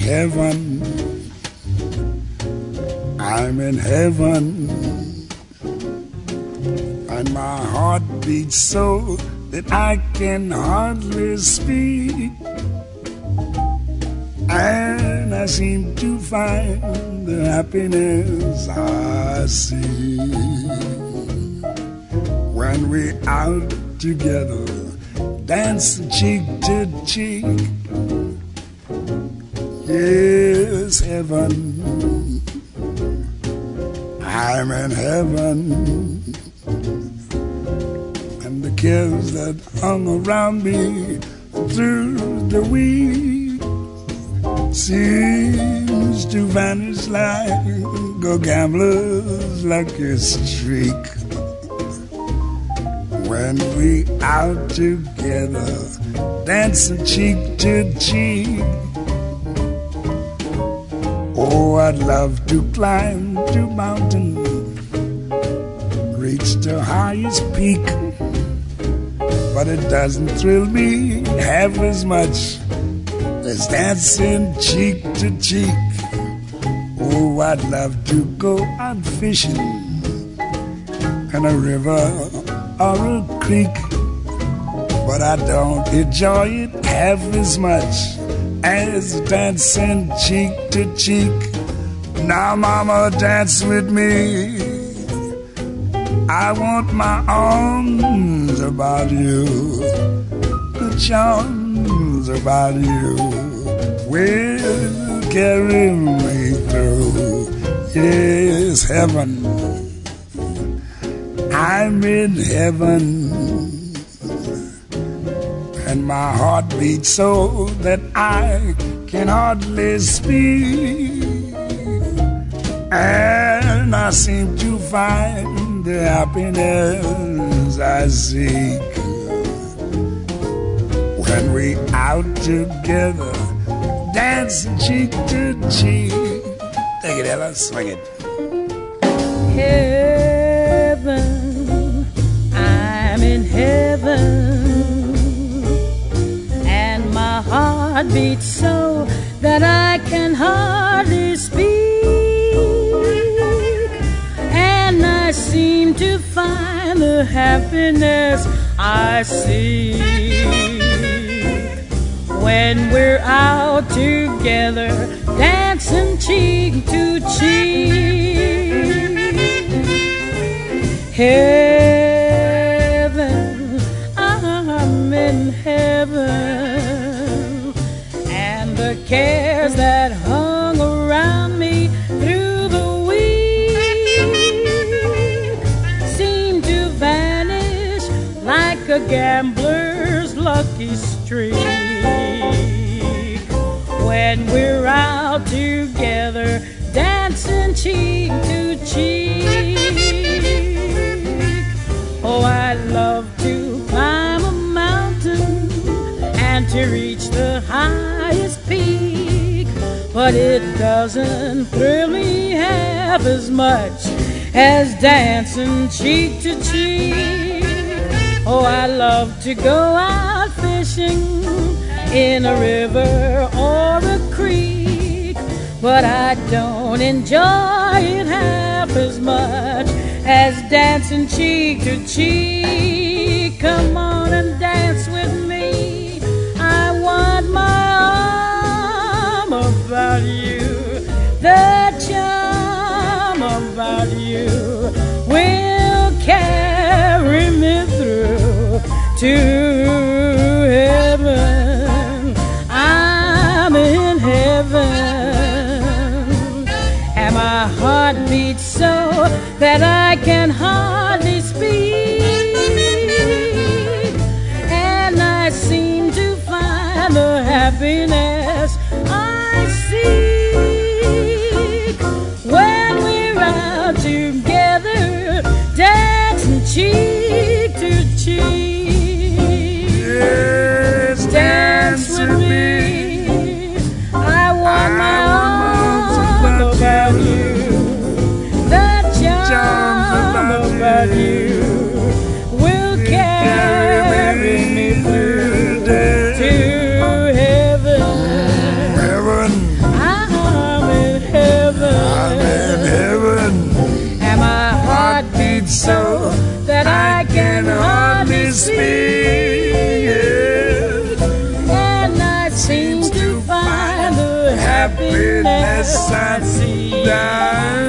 heaven. I'm in heaven. And my heart beats so that I can hardly speak. And I seem to find the happiness I see when we're out together, dancing cheek to cheek. Yes, heaven, I'm in heaven. And the cares that hung around me through the week seems to vanish like a gambler's lucky streak. When we out together, dancing cheek to cheek. Oh, I'd love to climb to mountain, reach the highest peak, but it doesn't thrill me half as much as dancing cheek to cheek. Oh, I'd love to go out fishing in a river or a creek, but I don't enjoy it half as much as dancing cheek to cheek. Now, mama, dance with me. I want my arms about you, the charms about you will carry me through. Yes, heaven, I'm in heaven. And my heart beats so that I can hardly speak. And I seem to find the happiness I seek when we out together, dancing cheek to cheek. Take it, Ella, swing it. Heaven, I'm in heaven. My heart beats so that I can hardly speak, and I seem to find the happiness I seek when we're out together, dancing cheek to cheek. Heaven, I'm in heaven. The cares that hung around me through the week seem to vanish like a gambler's lucky streak when we're out together, dancing cheek to cheek. Oh, I love to climb a mountain and to reach the highest peak, but it doesn't thrill me half as much as dancing cheek to cheek. Oh, I love to go out fishing in a river or a creek, but I don't enjoy it half as much as dancing cheek to cheek. Come on and dance with me. I want my arm about you, the charm about you will carry me through to heaven. I'm in heaven, and my heart beats so that I can hardly speak, and I seem to find the happiness I seek when we're out together, dancing cheek to cheek. Yes, dance with me. I want my arms about you, the charm about you will carry me through to heaven. that I can hardly speak. And I seem to find the happiness I see.